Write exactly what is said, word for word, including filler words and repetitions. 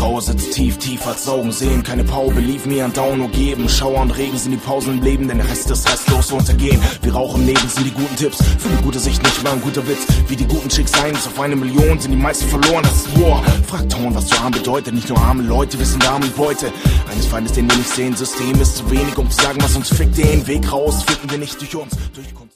Braue sitzt tief, tief als Saugen sehen. Keine Power, believe me, an Down nur geben. Schauer und Regen sind die Pausen im Leben, denn der Rest ist restlos untergehen. Wie Rauch im Nebel sind die guten Tipps, für die gute Sicht nicht mal ein guter Witz. Wie die guten Chicks sein, bis auf eine Million sind die meisten verloren, das ist War. Fragt Ton, was zu arm bedeutet, nicht nur arme Leute wissen Damen und Beute eines Feindes, den wir nicht sehen. System ist zu wenig, um zu sagen, was uns fickt. Den Weg raus finden wir nicht durch uns, durch Kunst.